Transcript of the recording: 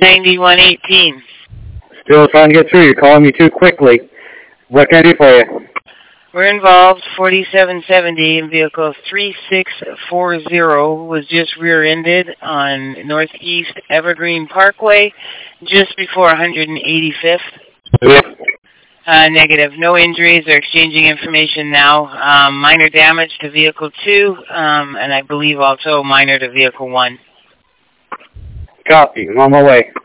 9118. Still trying to get through. You're calling me too quickly. What can I do for you? We're involved. 4770 in vehicle 3640 was just rear-ended on Northeast Evergreen Parkway just before 185th. Yep. Negative. No injuries. They're exchanging information now. Minor damage to vehicle 2, and I believe also minor to vehicle 1. Copy. I'm on my way.